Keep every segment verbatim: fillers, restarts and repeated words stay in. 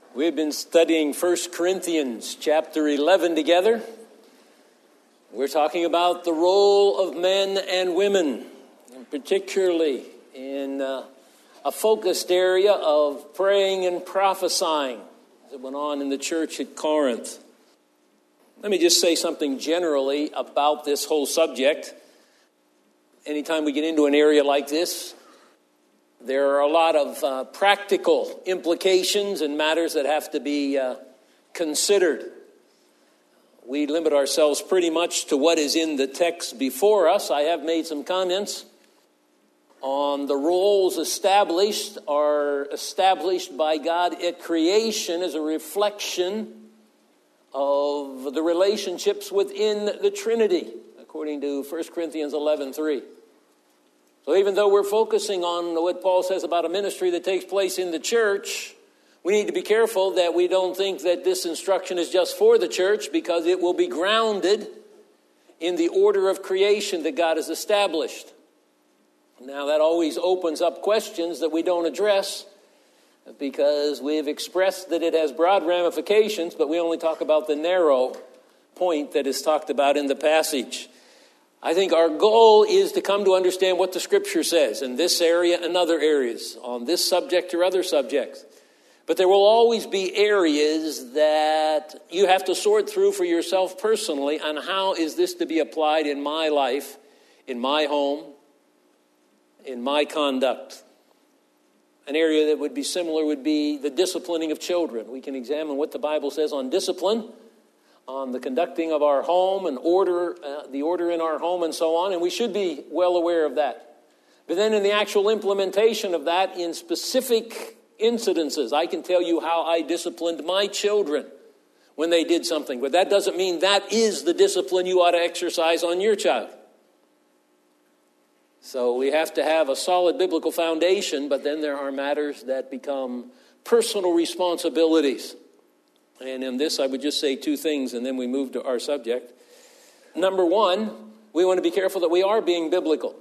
We've been studying First Corinthians chapter eleven together. We're talking about the role of men and women, and particularly in uh, a focused area of praying and prophesying that went on in the church at Corinth. Let me just say something generally about this whole subject. Anytime we get into an area like this, there are a lot of uh, practical implications and matters that have to be uh, considered. We limit ourselves pretty much to what is in the text before us. I have made some comments on the roles established are established by God at creation as a reflection of the relationships within the Trinity, according to First Corinthians eleven three. So even though we're focusing on what Paul says about a ministry that takes place in the church, we need to be careful that we don't think that this instruction is just for the church, because it will be grounded in the order of creation that God has established. Now, that always opens up questions that we don't address, because we've expressed that it has broad ramifications, but we only talk about the narrow point that is talked about in the passage. I think our goal is to come to understand what the Scripture says in this area and other areas, on this subject or other subjects. But there will always be areas that you have to sort through for yourself personally on how is this to be applied in my life, in my home, in my conduct. An area that would be similar would be the disciplining of children. We can examine what the Bible says on discipline, on the conducting of our home and order, uh, the order in our home and so on, and we should be well aware of that. But then in the actual implementation of that in specific incidences, I can tell you how I disciplined my children when they did something, but that doesn't mean that is the discipline you ought to exercise on your child. So we have to have a solid biblical foundation, but then there are matters that become personal responsibilities. And in this, I would just say two things, and then we move to our subject. Number one, we want to be careful that we are being biblical.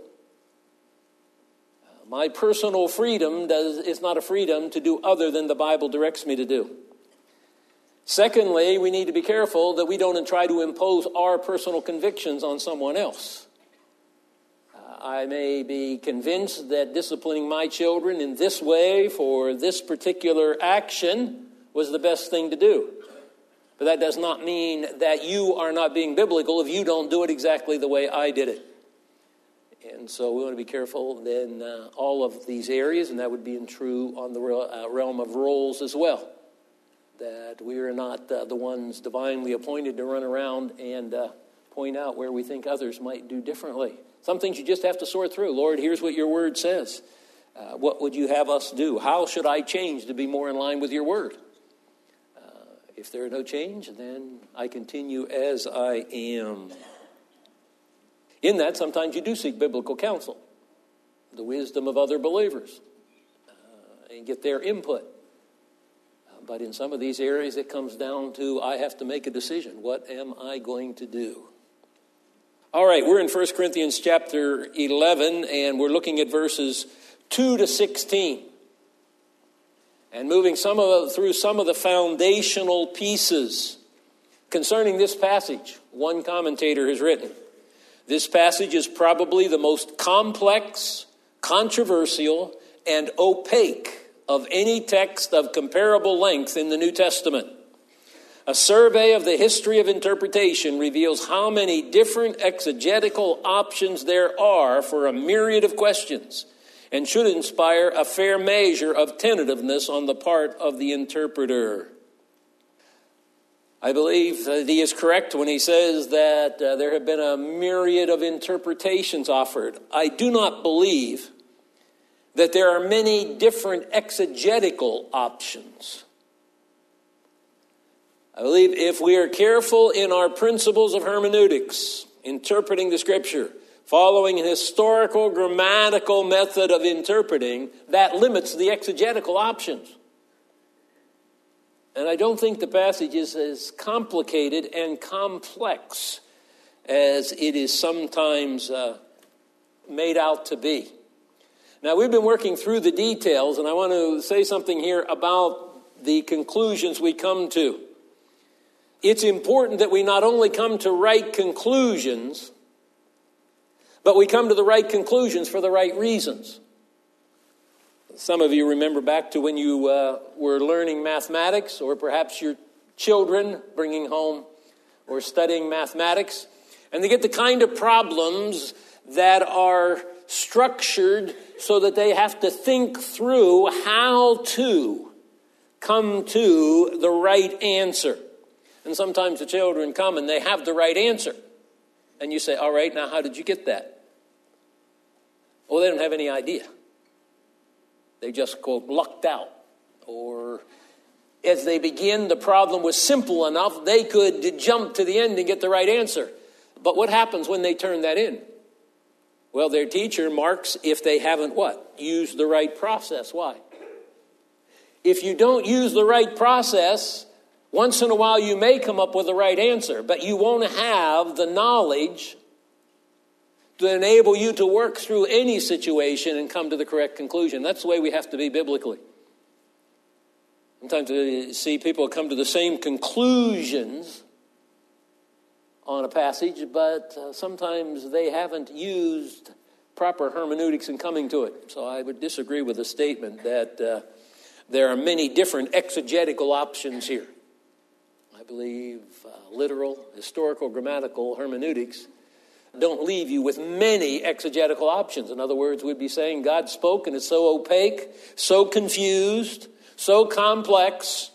My personal freedom does, is not a freedom to do other than the Bible directs me to do. Secondly, we need to be careful that we don't try to impose our personal convictions on someone else. Uh, I may be convinced that disciplining my children in this way for this particular action was the best thing to do. But that does not mean that you are not being biblical if you don't do it exactly the way I did it. And so we want to be careful in uh, all of these areas, and that would be in true on the uh, realm of roles as well. That we are not uh, the ones divinely appointed to run around and uh, point out where we think others might do differently. Some things you just have to sort through. Lord, here's what your word says. Uh, what would you have us do? How should I change to be more in line with your word? If there are no change, then I continue as I am. In that, sometimes you do seek biblical counsel, the wisdom of other believers, uh, and get their input. Uh, but in some of these areas, it comes down to I have to make a decision. What am I going to do? All right, we're in First Corinthians chapter eleven, and we're looking at verses two to sixteen. And moving some of through some of the foundational pieces concerning this passage. One commentator has written, this passage is probably the most complex, controversial, and opaque of any text of comparable length in the New Testament. A survey of the history of interpretation reveals how many different exegetical options there are for a myriad of questions, and should inspire a fair measure of tentativeness on the part of the interpreter. I believe that he is correct when he says that uh, there have been a myriad of interpretations offered. I do not believe that there are many different exegetical options. I believe if we are careful in our principles of hermeneutics, interpreting the Scripture, following an historical, grammatical method of interpreting, that limits the exegetical options. And I don't think the passage is as complicated and complex as it is sometimes uh, made out to be. Now, we've been working through the details, and I want to say something here about the conclusions we come to. It's important that we not only come to right conclusions, but we come to the right conclusions for the right reasons. Some of you remember back to when you uh, were learning mathematics, or perhaps your children bringing home or studying mathematics, and they get the kind of problems that are structured so that they have to think through how to come to the right answer. And sometimes the children come and they have the right answer. And you say, all right, now how did you get that? Well, they don't have any idea. They just, quote, lucked out. Or as they begin, the problem was simple enough, they could jump to the end and get the right answer. But what happens when they turn that in? Well, their teacher marks if they haven't what? Used the right process. Why? If you don't use the right process, once in a while you may come up with the right answer, but you won't have the knowledge to enable you to work through any situation and come to the correct conclusion. That's the way we have to be biblically. Sometimes we see people come to the same conclusions on a passage, but uh, sometimes they haven't used proper hermeneutics in coming to it. So I would disagree with the statement that uh, there are many different exegetical options here. I believe uh, literal, historical, grammatical hermeneutics don't leave you with many exegetical options. In other words, we'd be saying God spoke and it's so opaque, so confused, so complex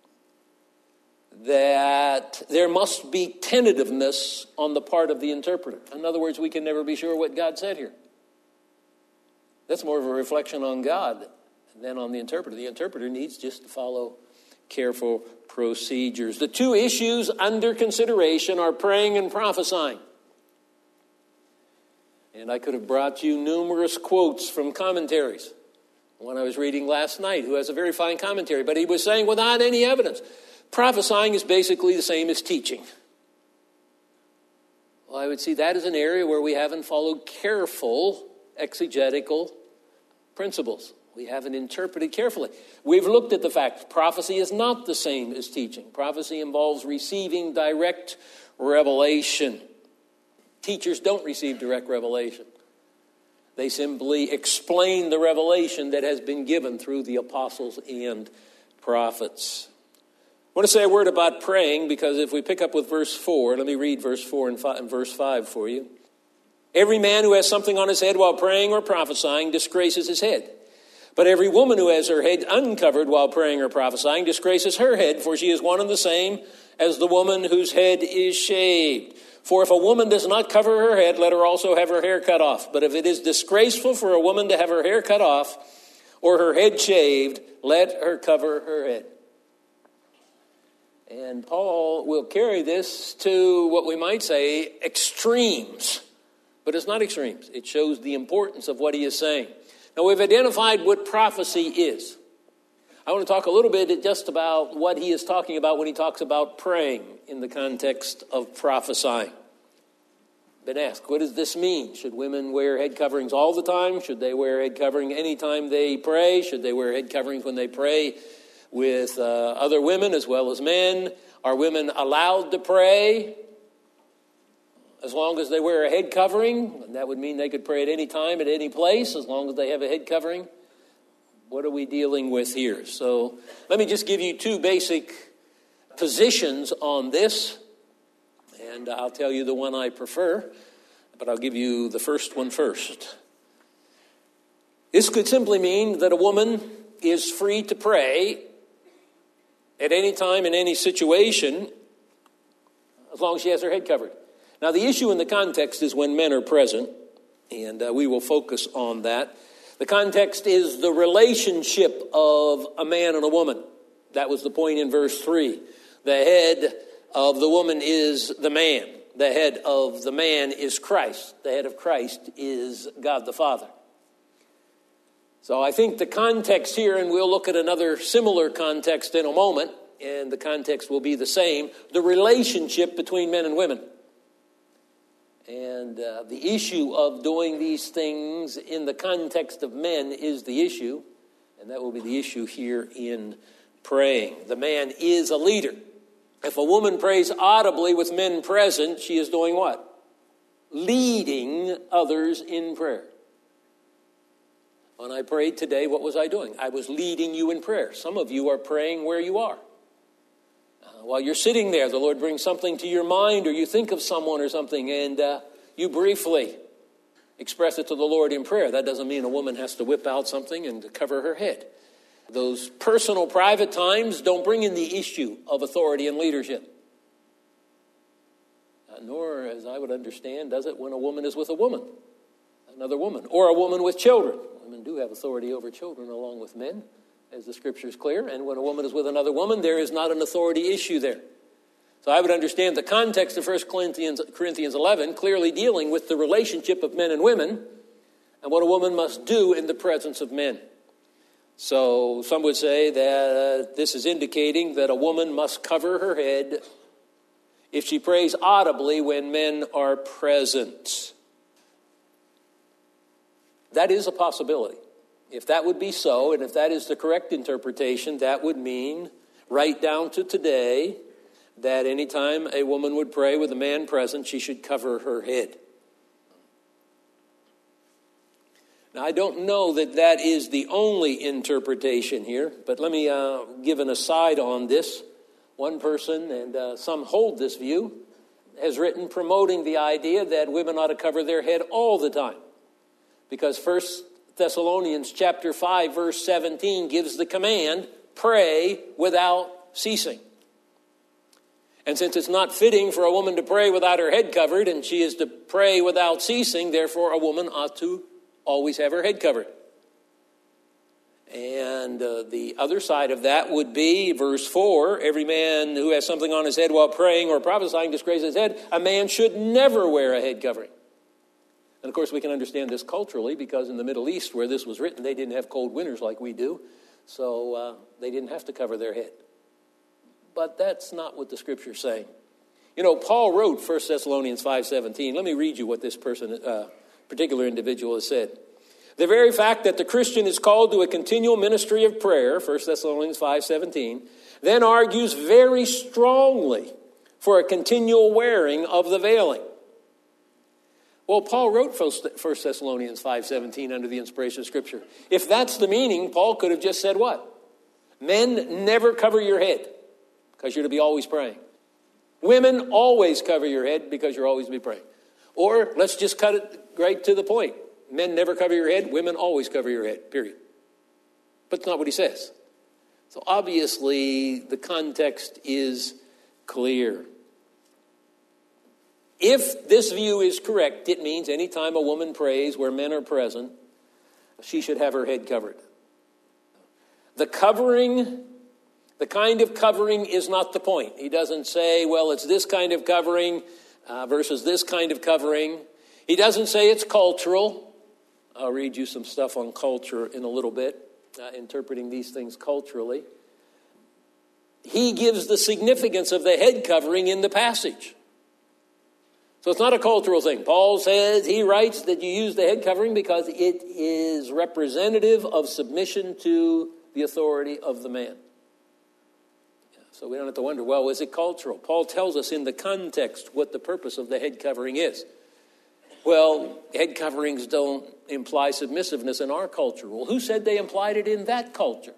that there must be tentativeness on the part of the interpreter. In other words, we can never be sure what God said here. That's more of a reflection on God than on the interpreter. The interpreter needs just to follow careful procedures. The two issues under consideration are praying and prophesying. And I could have brought you numerous quotes from commentaries. One I was reading last night, who has a very fine commentary, but he was saying without any evidence, prophesying is basically the same as teaching. Well, I would see that as an area where we haven't followed careful exegetical principles. We haven't interpreted carefully. We've looked at the fact prophecy is not the same as teaching. Prophecy involves receiving direct revelation. Teachers don't receive direct revelation. They simply explain the revelation that has been given through the apostles and prophets. I want to say a word about praying, because if we pick up with verse four, let me read verse four and, five, and verse five for you. Every man who has something on his head while praying or prophesying disgraces his head. But every woman who has her head uncovered while praying or prophesying disgraces her head, for she is one and the same as the woman whose head is shaved. For if a woman does not cover her head, let her also have her hair cut off. But if it is disgraceful for a woman to have her hair cut off or her head shaved, let her cover her head. And Paul will carry this to what we might say extremes. But it's not extremes. It shows the importance of what he is saying. Now, we've identified what prophecy is. I want to talk a little bit just about what he is talking about when he talks about praying in the context of prophesying. Been asked, what does this mean? Should women wear head coverings all the time? Should they wear head covering anytime they pray? Should they wear head coverings when they pray with uh, other women as well as men? Are women allowed to pray as long as they wear a head covering? And that would mean they could pray at any time, at any place, as long as they have a head covering. What are we dealing with here? So let me just give you two basic positions on this. And I'll tell you the one I prefer, but I'll give you the first one first. This could simply mean that a woman is free to pray at any time in any situation as long as she has her head covered. Now, the issue in the context is when men are present, and uh, we will focus on that. The context is the relationship of a man and a woman. That was the point in verse three. The head of the woman is the man. The head of the man is Christ. The head of Christ is God the Father. So I think the context here, and we'll look at another similar context in a moment, and the context will be the same, the relationship between men and women. And uh, the issue of doing these things in the context of men is the issue, and that will be the issue here in praying. The man is a leader. If a woman prays audibly with men present, she is doing what? Leading others in prayer. When I prayed today, what was I doing? I was leading you in prayer. Some of you are praying where you are. Uh, while you're sitting there, the Lord brings something to your mind, or you think of someone or something, and uh, you briefly express it to the Lord in prayer. That doesn't mean a woman has to whip out something and cover her head. Those personal, private times don't bring in the issue of authority and leadership. Uh, nor, as I would understand, does it when a woman is with a woman, another woman, or a woman with children. Women do have authority over children along with men, as the Scripture is clear. And when a woman is with another woman, there is not an authority issue there. So I would understand the context of First Corinthians eleven clearly dealing with the relationship of men and women and what a woman must do in the presence of men. So some would say that uh, this is indicating that a woman must cover her head if she prays audibly when men are present. That is a possibility. If that would be so, and if that is the correct interpretation, that would mean, right down to today, that anytime a woman would pray with a man present, she should cover her head. Now, I don't know that that is the only interpretation here, but let me uh, give an aside on this. One person, and uh, some hold this view, has written promoting the idea that women ought to cover their head all the time. Because First Thessalonians chapter five, verse seventeen gives the command, pray without ceasing. And since it's not fitting for a woman to pray without her head covered, and she is to pray without ceasing, therefore a woman ought to always have her head covered. And uh, the other side of that would be, verse four, every man who has something on his head while praying or prophesying disgraces his head. A man should never wear a head covering. And of course we can understand this culturally because in the Middle East where this was written, they didn't have cold winters like we do. So uh, they didn't have to cover their head. But that's not what the Scripture's saying. You know, Paul wrote First Thessalonians five seventeen. Let me read you what this person, uh, particular individual has said. The very fact that the Christian is called to a continual ministry of prayer, First Thessalonians five seventeen, then argues very strongly for a continual wearing of the veiling. Well, Paul wrote First Thessalonians five seventeen under the inspiration of Scripture. If that's the meaning, Paul could have just said what? Men, never cover your head because you're to be always praying. Women, always cover your head because you're always to be praying. Or let's just cut it right to the point. Men never cover your head. Women always cover your head, period. But it's not what he says. So obviously the context is clear. If this view is correct, it means anytime a woman prays where men are present, she should have her head covered. The covering, the kind of covering is not the point. He doesn't say, well, it's this kind of covering uh, versus this kind of covering. He doesn't say it's cultural. I'll read you some stuff on culture in a little bit, uh, interpreting these things culturally. He gives the significance of the head covering in the passage. So it's not a cultural thing. Paul says, he writes that you use the head covering because it is representative of submission to the authority of the man. So we don't have to wonder, well, is it cultural? Paul tells us in the context what the purpose of the head covering is. Well, head coverings don't imply submissiveness in our culture. Well, who said they implied it in that culture?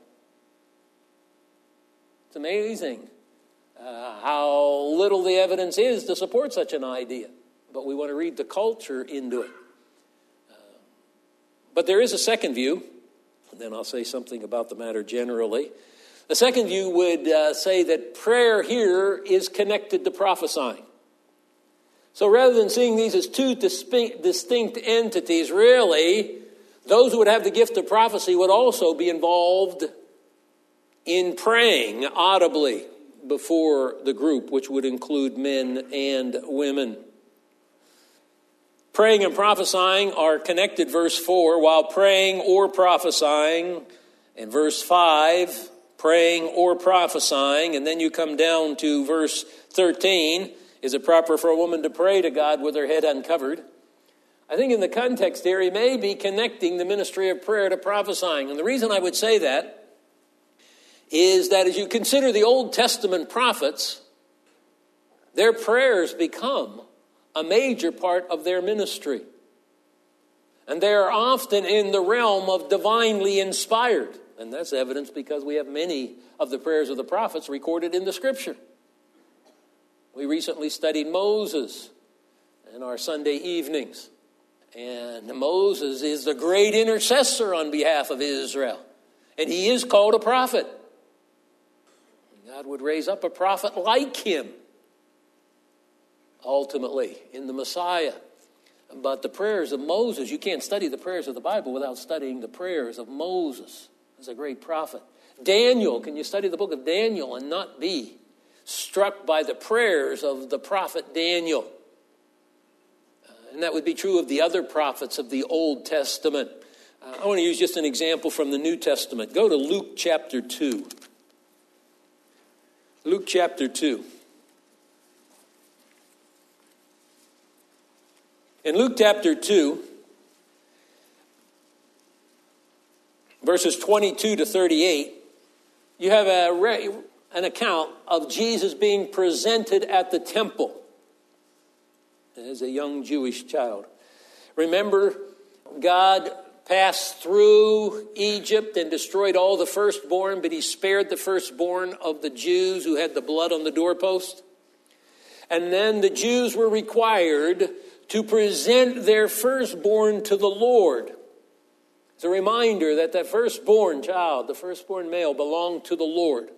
It's amazing uh, how little the evidence is to support such an idea. But we want to read the culture into it. Uh, but there is a second view, and then I'll say something about the matter generally. The second view would uh, say that prayer here is connected to prophesying. So rather than seeing these as two distinct, distinct entities, really, those who would have the gift of prophecy would also be involved in praying audibly before the group, which would include men and women. Praying and prophesying are connected, verse four, while praying or prophesying, and verse five, praying or prophesying, and then you come down to verse thirteen, is it proper for a woman to pray to God with her head uncovered? I think in the context here, he may be connecting the ministry of prayer to prophesying. And the reason I would say that is that as you consider the Old Testament prophets, their prayers become a major part of their ministry. And they are often in the realm of divinely inspired. And that's evidence because we have many of the prayers of the prophets recorded in the Scripture. We recently studied Moses in our Sunday evenings. And Moses is the great intercessor on behalf of Israel. And he is called a prophet. God would raise up a prophet like him, ultimately, in the Messiah. But the prayers of Moses, you can't study the prayers of the Bible without studying the prayers of Moses as a great prophet. Daniel, can you study the book of Daniel and not be struck by the prayers of the prophet Daniel? Uh, and that would be true of the other prophets of the Old Testament. Uh, I want to use just an example from the New Testament. Go to Luke chapter two. Luke chapter two. In Luke chapter two, verses twenty-two to thirty-eight, you have a, an account of Jesus being presented at the temple as a young Jewish child. Remember, God passed through Egypt and destroyed all the firstborn, but he spared the firstborn of the Jews who had the blood on the doorpost. And then the Jews were required to present their firstborn to the Lord. It's a reminder that that firstborn child, the firstborn male, belonged to the Lord.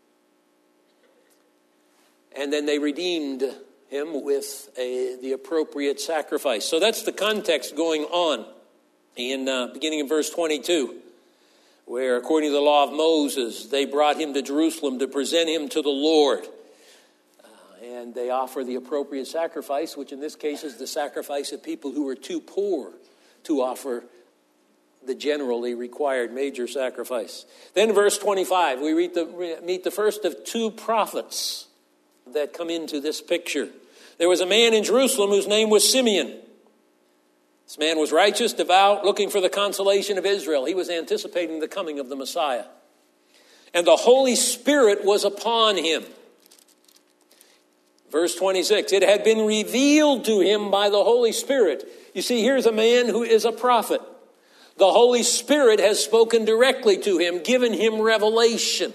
And then they redeemed him with a, the appropriate sacrifice. So that's the context going on in uh, beginning in verse twenty-two, where according to the law of Moses, they brought him to Jerusalem to present him to the Lord. And they offer the appropriate sacrifice, which in this case is the sacrifice of people who were too poor to offer the generally required major sacrifice. Then in verse twenty-five, we read the, meet the first of two prophets that come into this picture. There was a man in Jerusalem whose name was Simeon. This man was righteous, devout, looking for the consolation of Israel. He was anticipating the coming of the Messiah. And the Holy Spirit was upon him. Verse twenty-six, it had been revealed to him by the Holy Spirit. You see, here's a man who is a prophet. The Holy Spirit has spoken directly to him, given him revelation.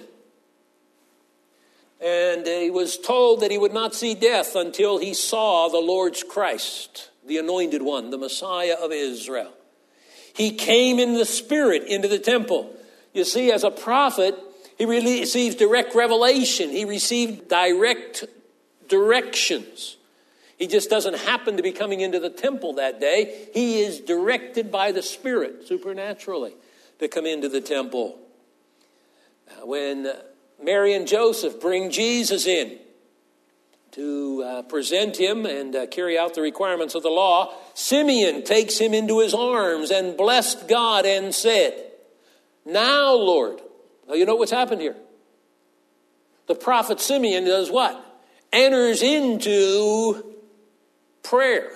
And he was told that he would not see death until he saw the Lord's Christ, the anointed one, the Messiah of Israel. He came in the Spirit into the temple. You see, as a prophet, he received direct revelation. He received direct directions. He just doesn't happen to be coming into the temple that day. He is directed by the Spirit supernaturally to come into the temple. When Mary and Joseph bring Jesus in to uh, present him and uh, carry out the requirements of the law, Simeon takes him into his arms and blessed God and said, "Now, Lord." Now, you know what's happened here? The prophet Simeon does what? Enters into prayer.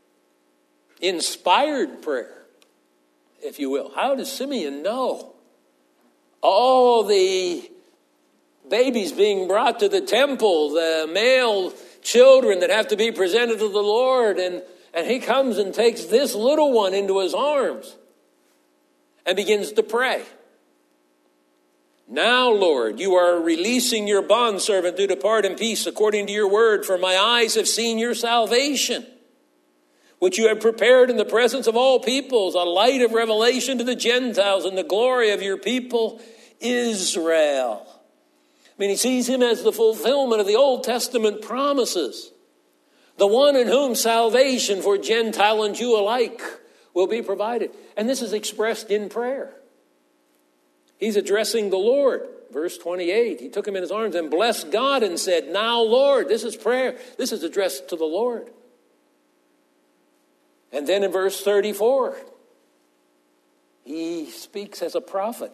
Inspired prayer, if you will. How does Simeon know? All the babies being brought to the temple, the male children that have to be presented to the Lord, and, and he comes and takes this little one into his arms and begins to pray. "Now, Lord, you are releasing your bondservant to depart in peace according to your word, for my eyes have seen your salvation, which you have prepared in the presence of all peoples, a light of revelation to the Gentiles and the glory of your people, Israel." I mean, he sees him as the fulfillment of the Old Testament promises, the one in whom salvation for Gentile and Jew alike will be provided. And this is expressed in prayer. He's addressing the Lord. Verse twenty-eight, he took him in his arms and blessed God and said, "Now, Lord." This is prayer. This is addressed to the Lord. And then in verse thirty-four, he speaks as a prophet.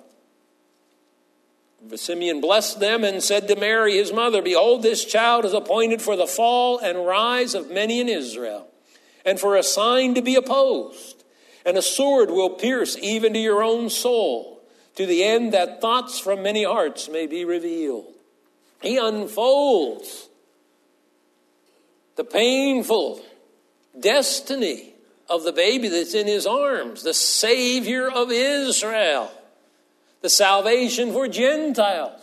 Simeon blessed them and said to Mary, his mother, "Behold, this child is appointed for the fall and rise of many in Israel, and for a sign to be opposed. And a sword will pierce even to your own soul, to the end that thoughts from many hearts may be revealed. He unfolds the painful destiny of the baby that's in his arms, the Savior of Israel, the salvation for Gentiles.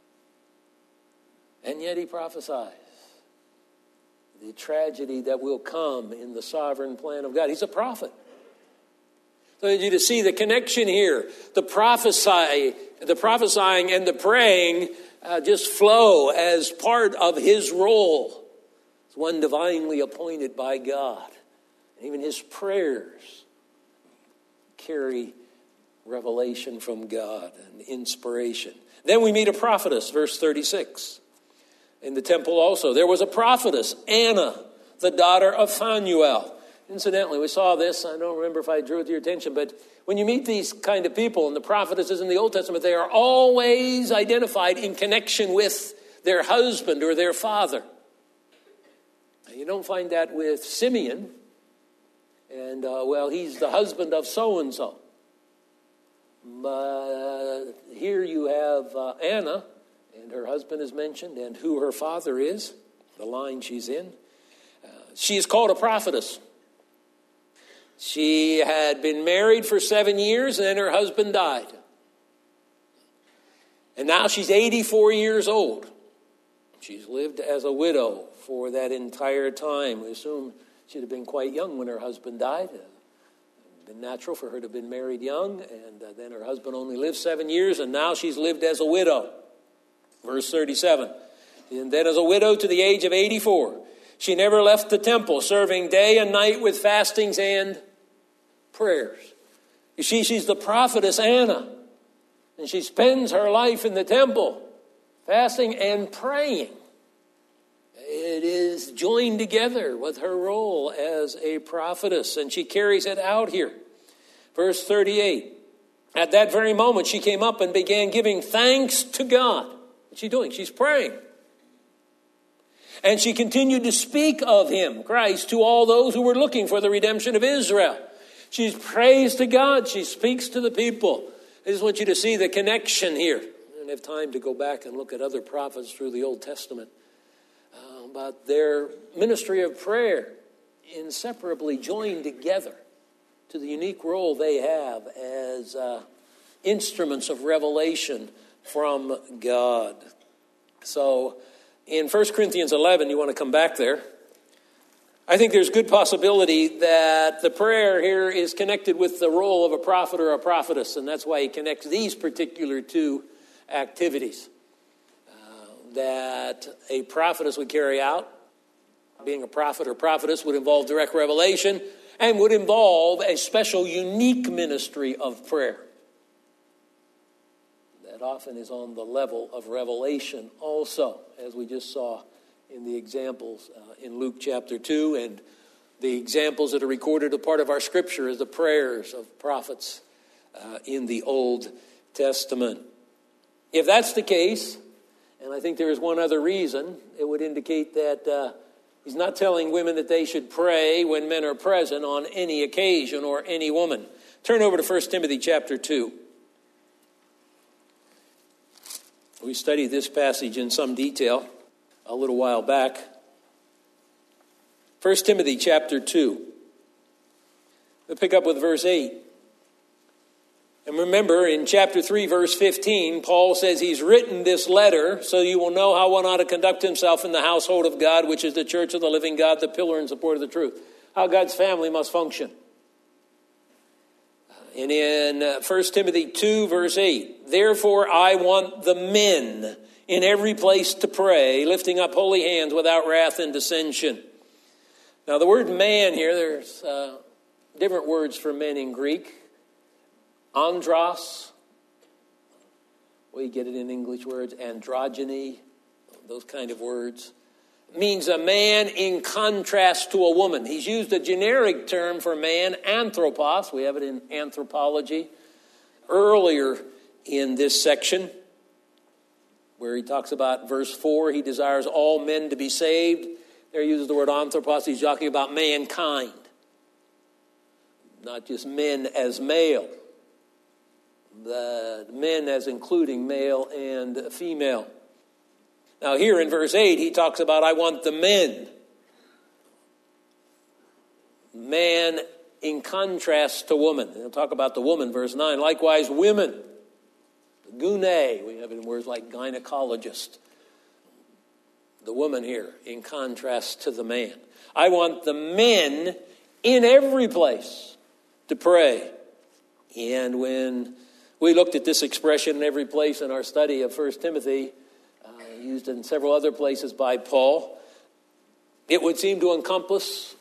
And yet he prophesies the tragedy that will come in the sovereign plan of God. He's a prophet. So I need you to see the connection here. The prophesy, the prophesying and the praying uh, just flow as part of his role. It's one divinely appointed by God. Even his prayers carry revelation from God and inspiration. Then we meet a prophetess, verse thirty-six. In the temple also, there was a prophetess, Anna, the daughter of Phanuel. Incidentally, we saw this. I don't remember if I drew it to your attention, but when you meet these kind of people, and the prophetesses in the Old Testament, they are always identified in connection with their husband or their father. Now, you don't find that with Simeon. And, uh, well, he's the husband of so-and-so. But here you have uh, Anna, and her husband is mentioned, and who her father is, the line she's in. Uh, she is called a prophetess. She had been married for seven years, and then her husband died. And now she's eighty-four years old. She's lived as a widow for that entire time. We assume she'd have been quite young when her husband died. It would have been natural for her to have been married young, and uh, then her husband only lived seven years, and now she's lived as a widow. Verse thirty-seven. And then as a widow to the age of eighty-four, she never left the temple, serving day and night with fastings and prayers. You see, she's the prophetess Anna, and she spends her life in the temple, fasting and praying. It is joined together with her role as a prophetess, and she carries it out here. Verse thirty-eight. At that very moment, she came up and began giving thanks to God. What's she doing? She's praying. And she continued to speak of him, Christ, to all those who were looking for the redemption of Israel. She's praised to God. She speaks to the people. I just want you to see the connection here. I don't have time to go back and look at other prophets through the Old Testament. Uh, but their ministry of prayer inseparably joined together to the unique role they have as uh, instruments of revelation from God. So in First Corinthians eleven, you want to come back there. I think there's good possibility that the prayer here is connected with the role of a prophet or a prophetess, and that's why he connects these particular two activities uh, that a prophetess would carry out. Being a prophet or prophetess would involve direct revelation and would involve a special, unique ministry of prayer that often is on the level of revelation also, as we just saw in the examples uh, in Luke chapter two, and the examples that are recorded a part of our scripture as the prayers of prophets uh, in the Old Testament. If that's the case, and I think there is one other reason, it would indicate that uh, he's not telling women that they should pray when men are present on any occasion or any woman. Turn over to First Timothy chapter two. We studied this passage in some detail a little while back. First Timothy chapter two. We'll pick up with verse eight. And remember, in chapter three, verse fifteen, Paul says he's written this letter so you will know how one ought to conduct himself in the household of God, which is the church of the living God, the pillar and support of the truth. How God's family must function. And in First Timothy two, verse eight, therefore I want the men in every place to pray, lifting up holy hands without wrath and dissension. Now the word man here, there's uh, different words for men in Greek. Andros, we get it in English words, androgyny, those kind of words, means a man in contrast to a woman. He's used a generic term for man, anthropos. We have it in anthropology. Earlier in this section, where he talks about verse four, he desires all men to be saved. There he uses the word anthropos. He's talking about mankind, not just men as male. the men as including male and female. Now here in verse eight, he talks about, I want the men. Man in contrast to woman. He'll talk about the woman, verse nine. Likewise, women. Gune, we have it in words like gynecologist. The woman here in contrast to the man. I want the men in every place to pray. And when we looked at this expression in every place in our study of First Timothy, uh, used in several other places by Paul, it would seem to encompass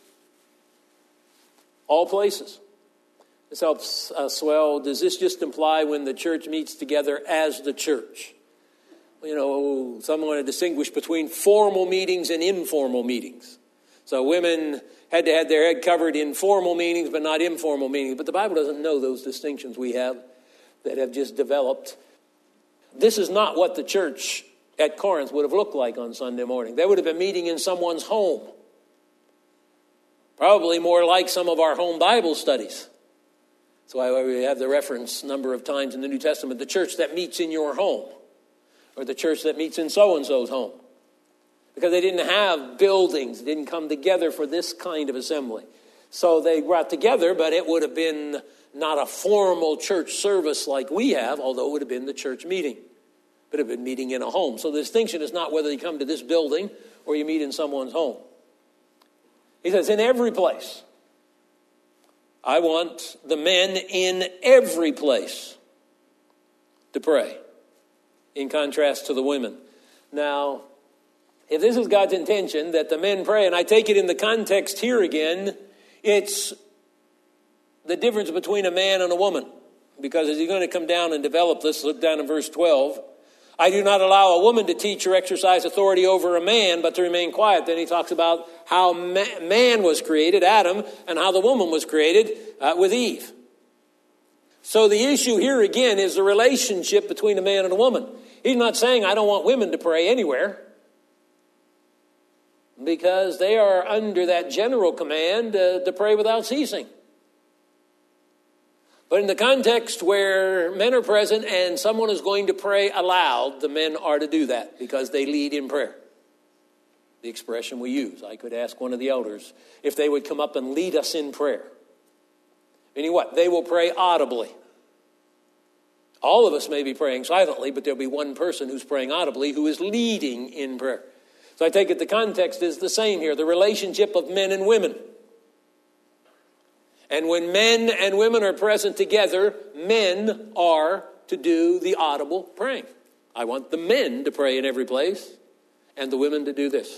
all places. This helps us, well, does this just imply when the church meets together as the church? You know, some want to distinguish between formal meetings and informal meetings. So women had to have their head covered in formal meetings, but not informal meetings. But the Bible doesn't know those distinctions we have that have just developed. This is not what the church at Corinth would have looked like on Sunday morning. They would have been meeting in someone's home. Probably more like some of our home Bible studies. That's why we have the reference number of times in the New Testament, the church that meets in your home, or the church that meets in so-and-so's home. Because they didn't have buildings, they didn't come together for this kind of assembly. So they brought together, but it would have been not a formal church service like we have, although it would have been the church meeting. But it would have been meeting in a home. So the distinction is not whether you come to this building or you meet in someone's home. He says, in every place. I want the men in every place to pray, in contrast to the women. Now, if this is God's intention that the men pray, and I take it in the context here again, it's the difference between a man and a woman. Because as he's going to come down and develop this, look down in verse twelve. I do not allow a woman to teach or exercise authority over a man, but to remain quiet. Then he talks about how man was created, Adam, and how the woman was created uh, with Eve. So the issue here again is the relationship between a man and a woman. He's not saying I don't want women to pray anywhere, because they are under that general command uh, to pray without ceasing. But in the context where men are present and someone is going to pray aloud, the men are to do that because they lead in prayer. The expression we use. I could ask one of the elders if they would come up and lead us in prayer. Meaning what? They will pray audibly. All of us may be praying silently, but there'll be one person who's praying audibly who is leading in prayer. So I take it the context is the same here. The relationship of men and women. And when men and women are present together, men are to do the audible praying. I want the men to pray in every place and the women to do this.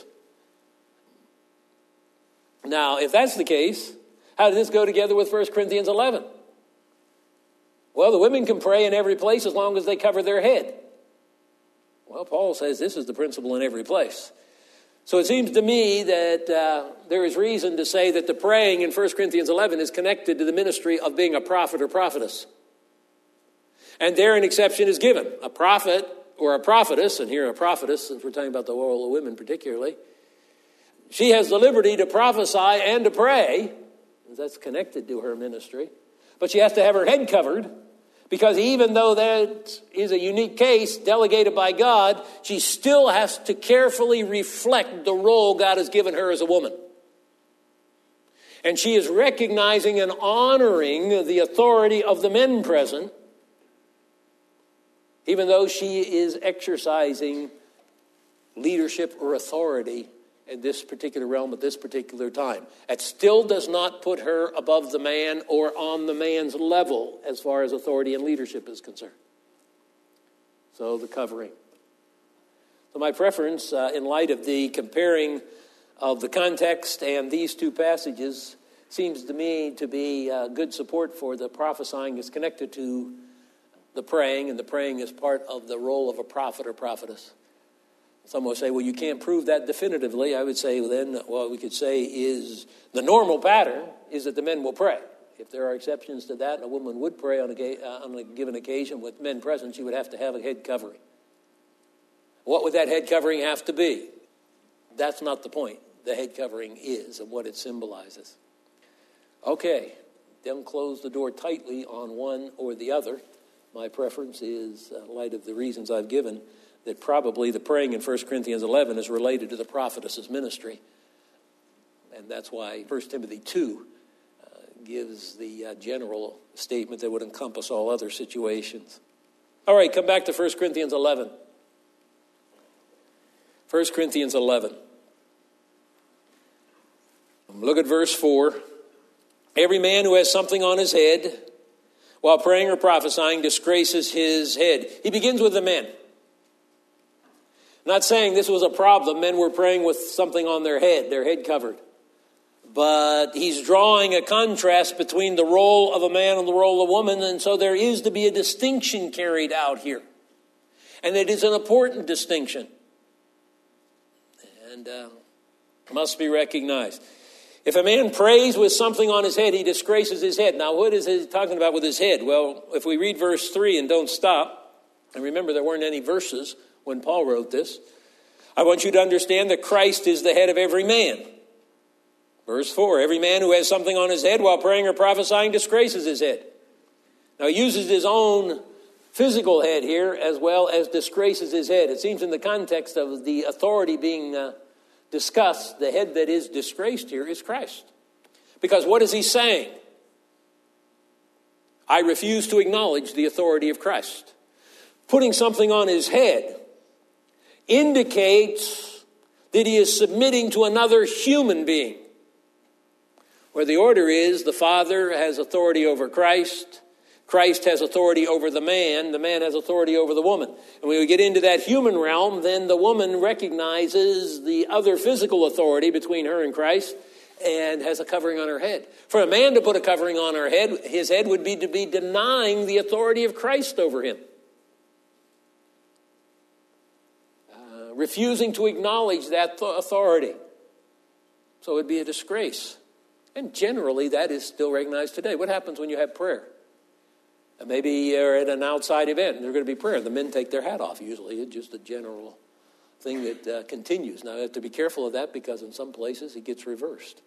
Now, if that's the case, how does this go together with First Corinthians eleven? Well, the women can pray in every place as long as they cover their head. Well, Paul says this is the principle in every place. So it seems to me that uh, there is reason to say that the praying in First Corinthians eleven is connected to the ministry of being a prophet or prophetess. And there an exception is given. A prophet or a prophetess, and here a prophetess, since we're talking about the role of women particularly, she has the liberty to prophesy and to pray. That's connected to her ministry. But she has to have her head covered. Because even though that is a unique case delegated by God, she still has to carefully reflect the role God has given her as a woman. And she is recognizing and honoring the authority of the men present, even though she is exercising leadership or authority in this particular realm at this particular time. It still does not put her above the man or on the man's level as far as authority and leadership is concerned. So the covering. So my preference, uh, in light of the comparing of the context and these two passages, seems to me to be uh, good support for the prophesying is connected to the praying, and the praying is part of the role of a prophet or prophetess. Some will say, well, you can't prove that definitively. I would say, well, then what we could say is the normal pattern is that the men will pray. If there are exceptions to that, and a woman would pray on a, uh, on a given occasion with men present, she would have to have a head covering. What would that head covering have to be? That's not the point. The head covering is and what it symbolizes. Okay, don't close the door tightly on one or the other, my preference is, uh, in light of the reasons I've given, that probably the praying in First Corinthians eleven is related to the prophetess's ministry. And that's why First Timothy two uh, gives the uh, general statement that would encompass all other situations. All right, come back to First Corinthians eleven. First Corinthians eleven. Look at verse four. Every man who has something on his head while praying or prophesying disgraces his head. He begins with the men. Not saying this was a problem. Men were praying with something on their head, their head covered. But he's drawing a contrast between the role of a man and the role of a woman, and so there is to be a distinction carried out here. And it is an important distinction. And uh, must be recognized. If a man prays with something on his head, he disgraces his head. Now, what is he talking about with his head? Well, if we read verse three and don't stop, and remember there weren't any verses when Paul wrote this, I want you to understand that Christ is the head of every man. Verse four, every man who has something on his head while praying or prophesying disgraces his head. Now, he uses his own physical head here as well as disgraces his head. It seems in the context of the authority being uh, discussed, the head that is disgraced here is Christ. Because what is he saying? I refuse to acknowledge the authority of Christ. Putting something on his head indicates that he is submitting to another human being. Where the order is the Father has authority over Christ, Christ has authority over the man, the man has authority over the woman. And when we get into that human realm, then the woman recognizes the other physical authority between her and Christ and has a covering on her head. For a man to put a covering on her head, his head would be to be denying the authority of Christ over him. Uh, refusing to acknowledge that authority. So it would be a disgrace. And generally that is still recognized today. What happens when you have prayer? Maybe you're at an outside event and there's going to be prayer. The men take their hat off usually. It's just a general thing that uh, continues. Now, you have to be careful of that because in some places it gets reversed.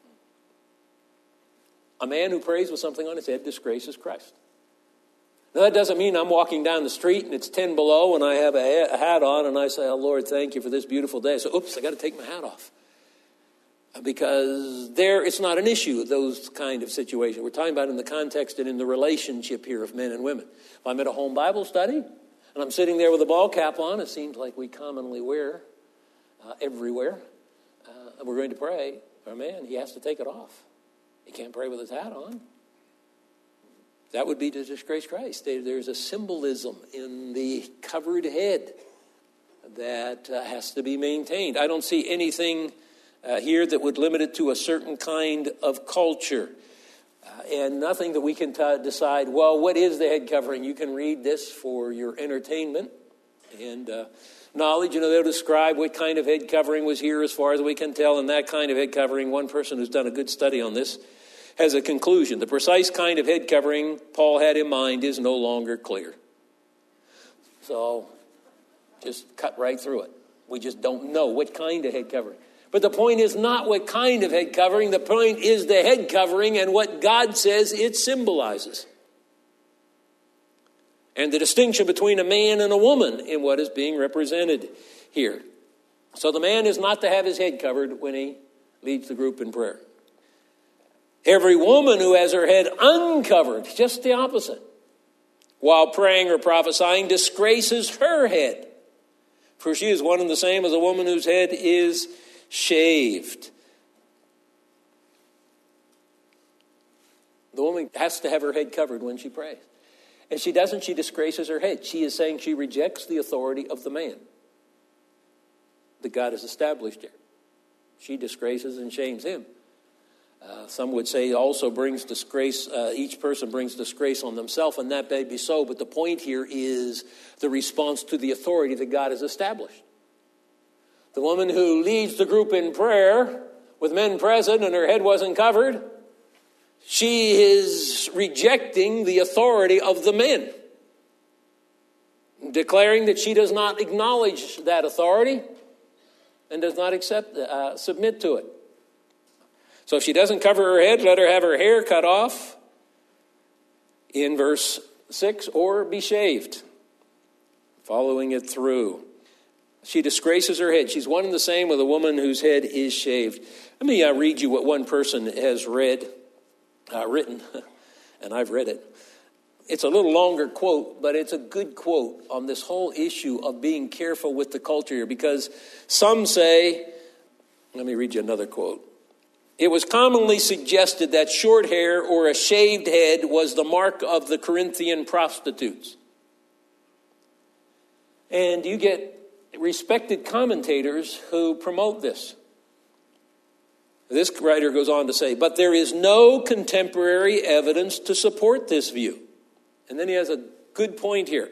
A man who prays with something on his head disgraces Christ. Now, that doesn't mean I'm walking down the street and it's ten below and I have a hat on and I say, oh, Lord, thank you for this beautiful day. So, oops, I got to take my hat off. Because there, it's not an issue, those kind of situations. We're talking about in the context and in the relationship here of men and women. If I'm at a home Bible study and I'm sitting there with a ball cap on, it seems like we commonly wear uh, everywhere, uh, and we're going to pray, our man, he has to take it off. He can't pray with his hat on. That would be to disgrace Christ. There's a symbolism in the covered head that uh, has to be maintained. I don't see anything Uh, here that would limit it to a certain kind of culture. Uh, and nothing that we can t- decide, well, what is the head covering? You can read this for your entertainment and uh, knowledge. You know, they'll describe what kind of head covering was here as far as we can tell. And that kind of head covering, one person who's done a good study on this, has a conclusion. The precise kind of head covering Paul had in mind is no longer clear. So just cut right through it. We just don't know what kind of head covering. But the point is not what kind of head covering. The point is the head covering and what God says it symbolizes. And the distinction between a man and a woman in what is being represented here. So the man is not to have his head covered when he leads the group in prayer. Every woman who has her head uncovered, just the opposite, while praying or prophesying, disgraces her head. For she is one and the same as a woman whose head is shaved. The woman has to have her head covered when she prays. If she doesn't, she disgraces her head. She is saying she rejects the authority of the man that God has established here. She disgraces and shames him. Uh, some would say also brings disgrace, uh, each person brings disgrace on themselves, and that may be so, but the point here is the response to the authority that God has established. The woman who leads the group in prayer with men present and her head wasn't covered, she is rejecting the authority of the men, declaring that she does not acknowledge that authority and does not accept, uh, submit to it. So if she doesn't cover her head, let her have her hair cut off. In verse six, or be shaved. Following it through. She disgraces her head. She's one and the same with a woman whose head is shaved. Let me uh, read you what one person has read, uh, written, and I've read it. It's a little longer quote, but it's a good quote on this whole issue of being careful with the culture here, because some say, let me read you another quote. It was commonly suggested that short hair or a shaved head was the mark of the Corinthian prostitutes. And you get respected commentators who promote this. This writer goes on to say, but there is no contemporary evidence to support this view. And then he has a good point here.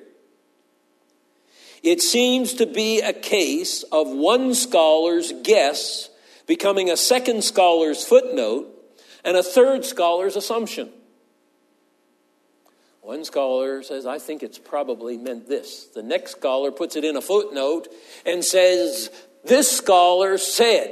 It seems to be a case of one scholar's guess becoming a second scholar's footnote and a third scholar's assumption. One scholar says, I think it's probably meant this. The next scholar puts it in a footnote and says, this scholar said.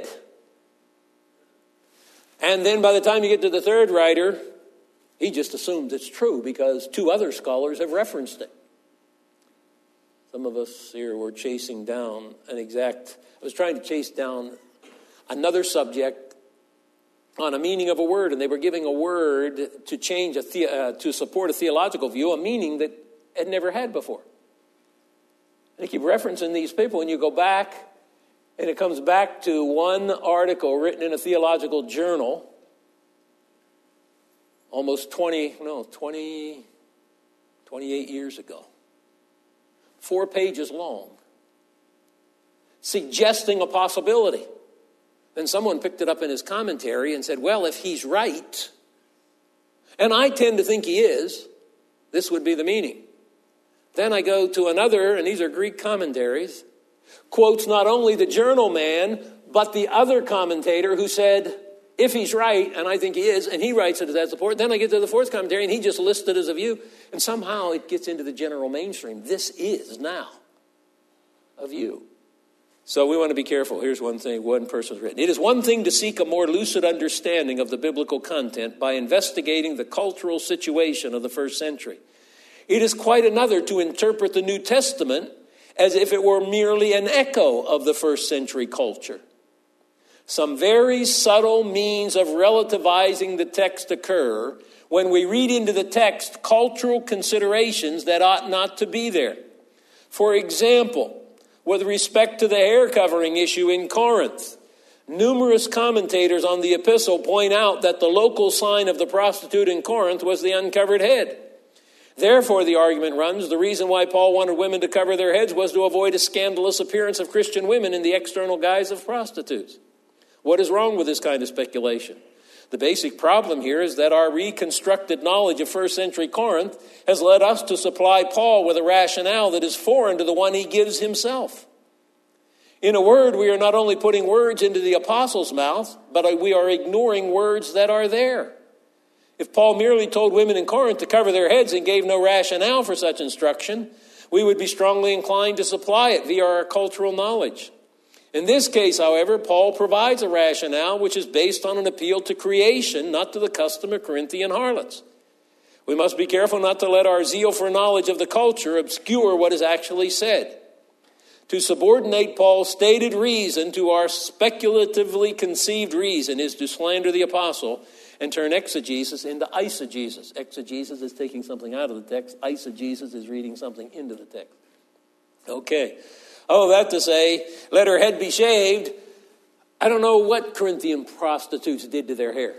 And then by the time you get to the third writer, he just assumes it's true because two other scholars have referenced it. Some of us here were chasing down an exact, I was trying to chase down another subject on a meaning of a word, and they were giving a word to change a the, uh, to support a theological view, a meaning that had never had before. And they keep referencing these people, and you go back, and it comes back to one article written in a theological journal, almost twenty, no, twenty, twenty-eight years ago. Four pages long, suggesting a possibility. Then someone picked it up in his commentary and said, well, if he's right, and I tend to think he is, this would be the meaning. Then I go to another, and these are Greek commentaries, quotes not only the journal man, but the other commentator who said, if he's right, and I think he is, and he writes it as that support, then I get to the fourth commentary, and he just lists it as a view, and somehow it gets into the general mainstream. This is now a view. So we want to be careful. Here's one thing one person's written. It is one thing to seek a more lucid understanding of the biblical content by investigating the cultural situation of the first century. It is quite another to interpret the New Testament as if it were merely an echo of the first century culture. Some very subtle means of relativizing the text occur when we read into the text cultural considerations that ought not to be there. For example, with respect to the hair covering issue in Corinth, numerous commentators on the epistle point out that the local sign of the prostitute in Corinth was the uncovered head. Therefore, the argument runs, the reason why Paul wanted women to cover their heads was to avoid a scandalous appearance of Christian women in the external guise of prostitutes. What is wrong with this kind of speculation? The basic problem here is that our reconstructed knowledge of first century Corinth has led us to supply Paul with a rationale that is foreign to the one he gives himself. In a word, we are not only putting words into the apostle's mouth, but we are ignoring words that are there. If Paul merely told women in Corinth to cover their heads and gave no rationale for such instruction, we would be strongly inclined to supply it via our cultural knowledge. In this case, however, Paul provides a rationale which is based on an appeal to creation, not to the custom of Corinthian harlots. We must be careful not to let our zeal for knowledge of the culture obscure what is actually said. To subordinate Paul's stated reason to our speculatively conceived reason is to slander the apostle and turn exegesis into eisegesis. Exegesis is taking something out of the text. Eisegesis is reading something into the text. Okay. Oh, that to say, let her head be shaved. I don't know what Corinthian prostitutes did to their hair.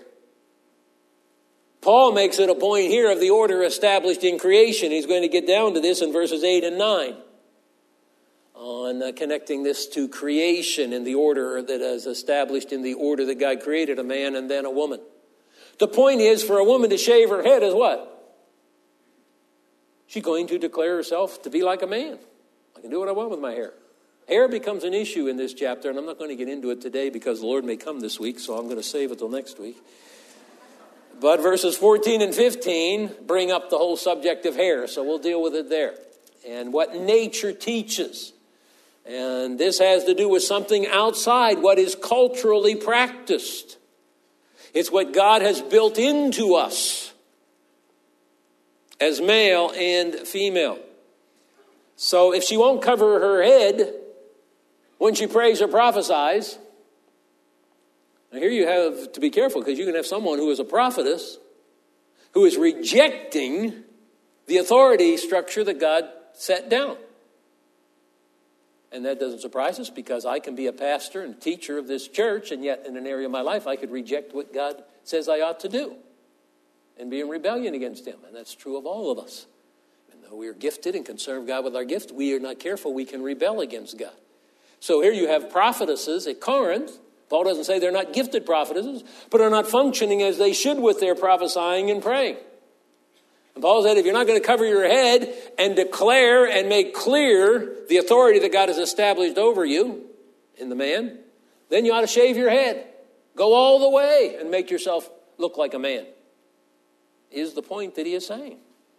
Paul makes it a point here of the order established in creation. He's going to get down to this in verses eight and nine. On uh, connecting this to creation in the order that is established in the order that God created a man and then a woman. The point is, for a woman to shave her head is what? She's going to declare herself to be like a man. I can do what I want with my hair. Hair becomes an issue in this chapter, and I'm not going to get into it today because the Lord may come this week, so I'm going to save it till next week. But verses fourteen and fifteen bring up the whole subject of hair, so we'll deal with it there. And what nature teaches. And this has to do with something outside what is culturally practiced. It's what God has built into us. as male and female. So if she won't cover her head when she prays or prophesies, now here you have to be careful, because you can have someone who is a prophetess who is rejecting the authority structure that God set down. And that doesn't surprise us, because I can be a pastor and teacher of this church, and yet in an area of my life I could reject what God says I ought to do and be in rebellion against him. And that's true of all of us. Even though we are gifted and can serve God with our gift, we are not careful, we can rebel against God. So here you have prophetesses at Corinth. Paul doesn't say they're not gifted prophetesses, but are not functioning as they should with their prophesying and praying. And Paul said, if you're not going to cover your head and declare and make clear the authority that God has established over you in the man, then you ought to shave your head. Go all the way and make yourself look like a man, is the point that he is saying.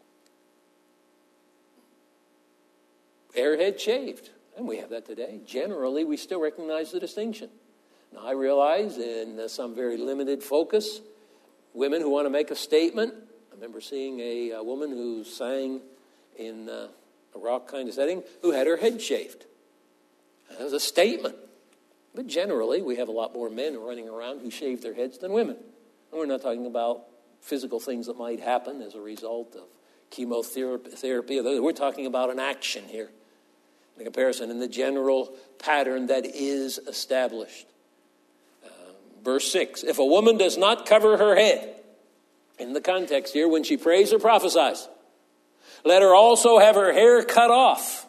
Hair head shaved. And we have that today. Generally, we still recognize the distinction. Now, I realize in uh, some very limited focus, women who want to make a statement. I remember seeing a, a woman who sang in uh, a rock kind of setting who had her head shaved. That was a statement. But generally, we have a lot more men running around who shave their heads than women. And we're not talking about physical things that might happen as a result of chemotherapy. We're talking about an action here. In comparison, in the general pattern that is established. Uh, verse six, if a woman does not cover her head, in the context here, when she prays or prophesies, let her also have her hair cut off.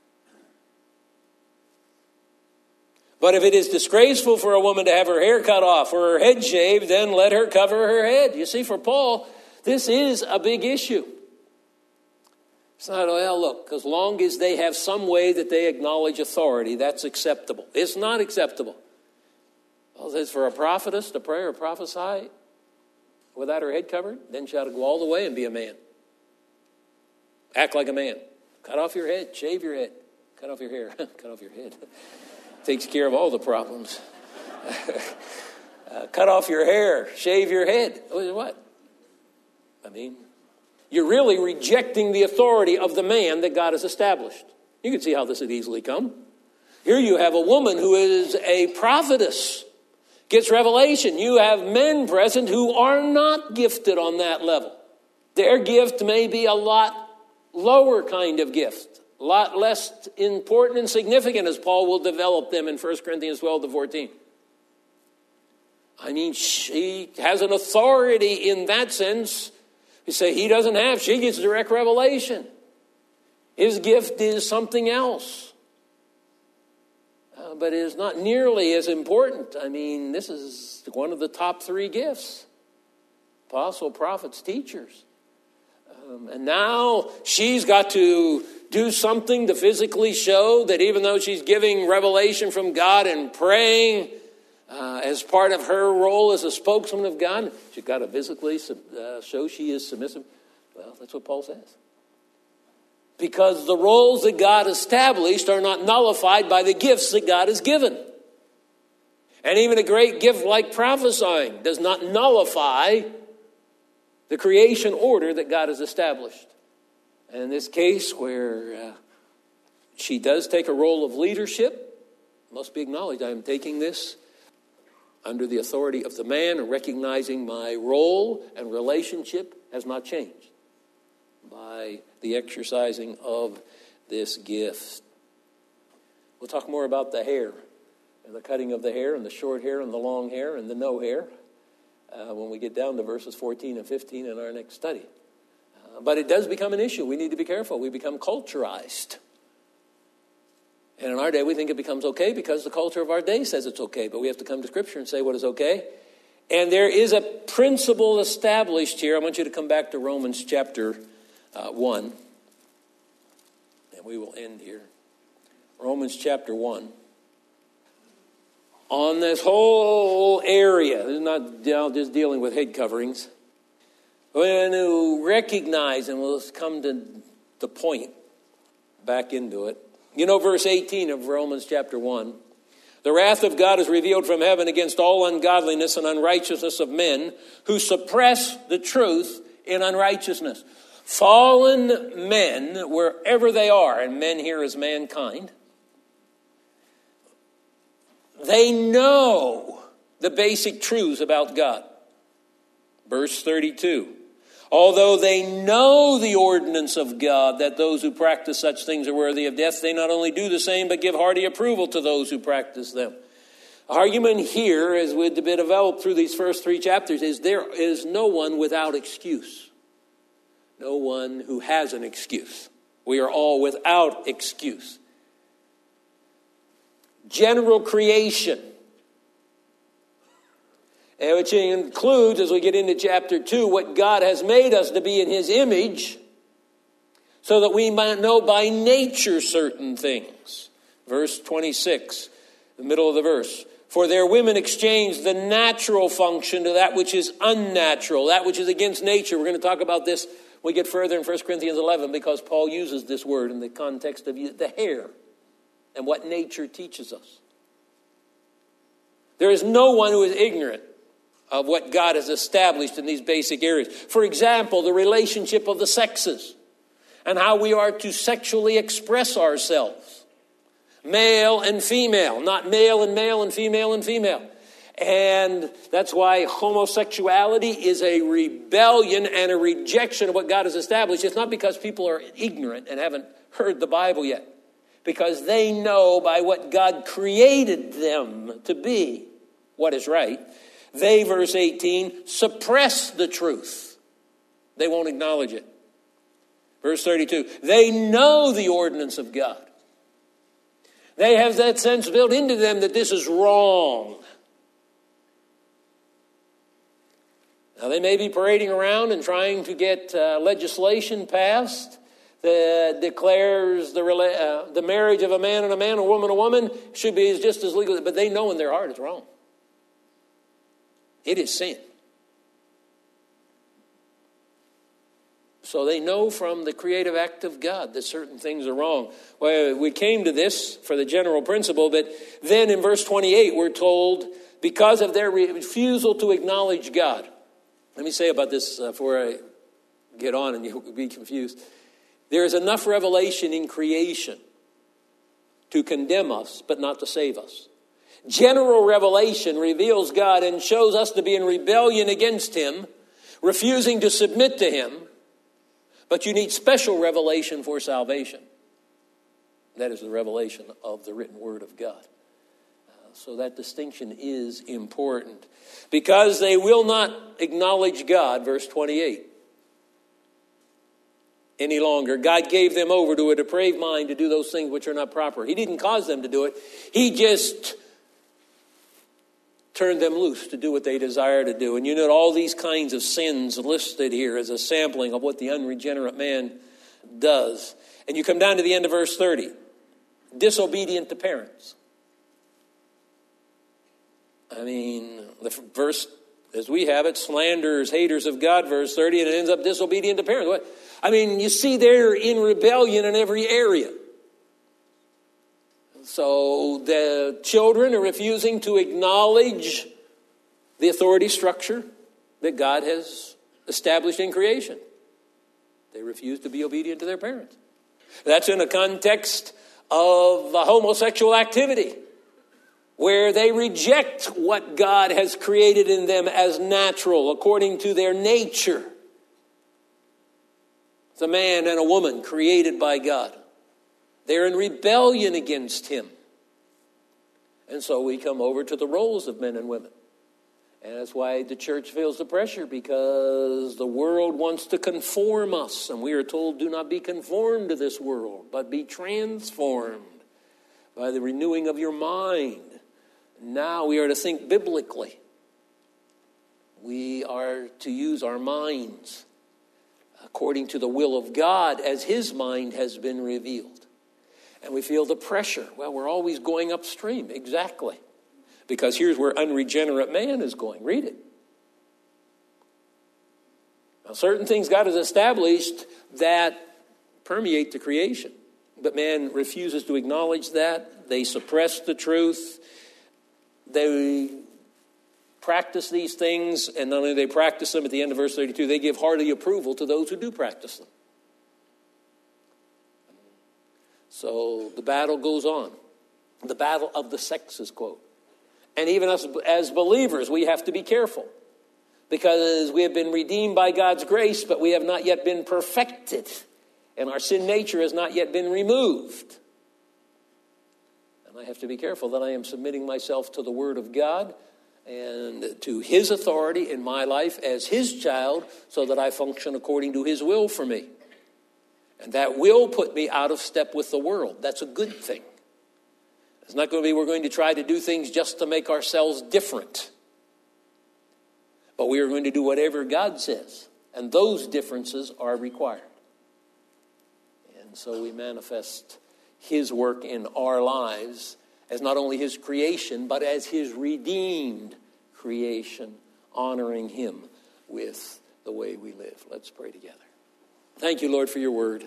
But if it is disgraceful for a woman to have her hair cut off or her head shaved, then let her cover her head. You see, for Paul, this is a big issue. It's not, well, look, as long as they have some way that they acknowledge authority, that's acceptable. It's not acceptable. Well, it says for a prophetess to pray or prophesy without her head covered, then she ought to go all the way and be a man. Act like a man. Cut off your head. Shave your head. Cut off your hair. Cut off your head. Takes care of all the problems. uh, cut off your hair. Shave your head. What? I mean... You're really rejecting the authority of the man that God has established. You can see how this would easily come. Here you have a woman who is a prophetess, gets revelation. You have men present who are not gifted on that level. Their gift may be a lot lower kind of gift, a lot less important and significant, as Paul will develop them in First Corinthians twelve to fourteen. I mean, she has an authority in that sense. You say he doesn't have, she gets direct revelation. His gift is something else. Uh, but it is not nearly as important. I mean, this is one of the top three gifts. Apostle, prophets, teachers. Um, and now she's got to do something to physically show that even though she's giving revelation from God and praying, Uh, as part of her role as a spokesman of God, she's got to physically uh, show she is submissive. Well, that's what Paul says. Because the roles that God established are not nullified by the gifts that God has given. And even a great gift like prophesying does not nullify the creation order that God has established. And in this case where uh, she does take a role of leadership, it must be acknowledged, I am taking this under the authority of the man, and recognizing my role and relationship has not changed by the exercising of this gift. We'll talk more about the hair and the cutting of the hair and the short hair and the long hair and the no hair uh, when we get down to verses fourteen and fifteen in our next study. Uh, but it does become an issue. We need to be careful. We become culturized. And in our day, we think it becomes okay because the culture of our day says it's okay. But we have to come to Scripture and say what is okay. And there is a principle established here. I want you to come back to Romans chapter uh, one. And we will end here. Romans chapter one. On this whole area, this is not you know, just dealing with head coverings. When you recognize, and we'll come to the point, back into it. You know verse eighteen of Romans chapter one. The wrath of God is revealed from heaven against all ungodliness and unrighteousness of men who suppress the truth in unrighteousness. Fallen men, wherever they are, and men here is mankind, they know the basic truths about God. Verse thirty-two. Although they know the ordinance of God, that those who practice such things are worthy of death, they not only do the same, but give hearty approval to those who practice them. Argument here, as would be developed through these first three chapters, is there is no one without excuse. No one who has an excuse. We are all without excuse. General creation, which includes, as we get into chapter two, what God has made us to be in his image, so that we might know by nature certain things. Verse twenty-six, the middle of the verse. For their women exchange the natural function to that which is unnatural, that which is against nature. We're going to talk about this when we get further in First Corinthians eleven, because Paul uses this word in the context of the hair and what nature teaches us. There is no one who is ignorant of what God has established in these basic areas. For example, the relationship of the sexes and how we are to sexually express ourselves. Male and female, not male and male and female and female. And that's why homosexuality is a rebellion and a rejection of what God has established. It's not because people are ignorant and haven't heard the Bible yet. Because they know by what God created them to be what is right. They, verse eighteen, suppress the truth. They won't acknowledge it. Verse thirty-two, they know the ordinance of God. They have that sense built into them that this is wrong. Now, they may be parading around and trying to get uh, legislation passed that declares the, uh, the marriage of a man and a man, a woman and a woman should be just as legal, but they know in their heart it's wrong. It is sin. So they know from the creative act of God that certain things are wrong. Well, we came to this for the general principle, but then in verse twenty-eight we're told, because of their refusal to acknowledge God. Let me say about this uh, before I get on and you'll be confused. There is enough revelation in creation to condemn us, but not to save us. General revelation reveals God and shows us to be in rebellion against him, refusing to submit to him. But you need special revelation for salvation. That is the revelation of the written word of God. Uh, so that distinction is important. Because they will not acknowledge God, verse twenty-eight, any longer. God gave them over to a depraved mind to do those things which are not proper. He didn't cause them to do it. He just turned them loose to do what they desire to do. And you know all these kinds of sins listed here as a sampling of what the unregenerate man does. And you come down to the end of verse thirty. Disobedient to parents. I mean, the verse, as we have it, slanderers, haters of God, verse thirty, and it ends up disobedient to parents. What? I mean, you see they're in rebellion in every area. So the children are refusing to acknowledge the authority structure that God has established in creation. They refuse to be obedient to their parents. That's in a context of a homosexual activity where they reject what God has created in them as natural according to their nature. It's a man and a woman created by God. They're in rebellion against him. And so we come over to the roles of men and women. And that's why the church feels the pressure, because the world wants to conform us. And we are told, do not be conformed to this world, but be transformed by the renewing of your mind. Now we are to think biblically. We are to use our minds according to the will of God as his mind has been revealed. And we feel the pressure. Well, we're always going upstream. Exactly. Because here's where unregenerate man is going. Read it. Now, certain things God has established that permeate the creation. But man refuses to acknowledge that. They suppress the truth. They practice these things. And not only do they practice them, at the end of verse thirty-two, they give hearty approval to those who do practice them. So the battle goes on. The battle of the sexes, quote. And even us as believers, we have to be careful. Because we have been redeemed by God's grace, but we have not yet been perfected. And our sin nature has not yet been removed. And I have to be careful that I am submitting myself to the Word of God and to His authority in my life as His child, so that I function according to His will for me. And that will put me out of step with the world. That's a good thing. It's not going to be we're going to try to do things just to make ourselves different. But we are going to do whatever God says. And those differences are required. And so we manifest His work in our lives as not only His creation, but as His redeemed creation, honoring Him with the way we live. Let's pray together. Thank you, Lord, for your word.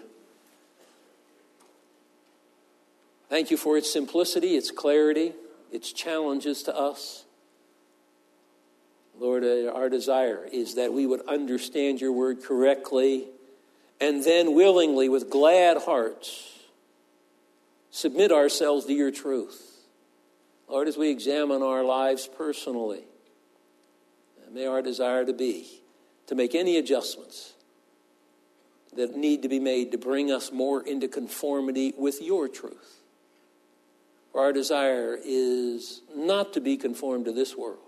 Thank you for its simplicity, its clarity, its challenges to us. Lord, our desire is that we would understand your word correctly and then willingly, with glad hearts, submit ourselves to your truth. Lord, as we examine our lives personally, may our desire to be to make any adjustments that need to be made to bring us more into conformity with your truth. For our desire is not to be conformed to this world,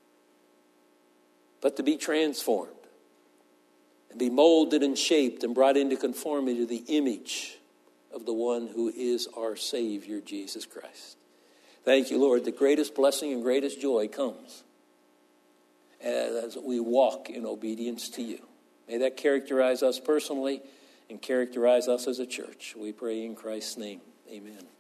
but to be transformed and be molded and shaped and brought into conformity to the image of the one who is our Savior, Jesus Christ. Thank you, Lord. The greatest blessing and greatest joy comes as we walk in obedience to you. May that characterize us personally and characterize us as a church. We pray in Christ's name. Amen.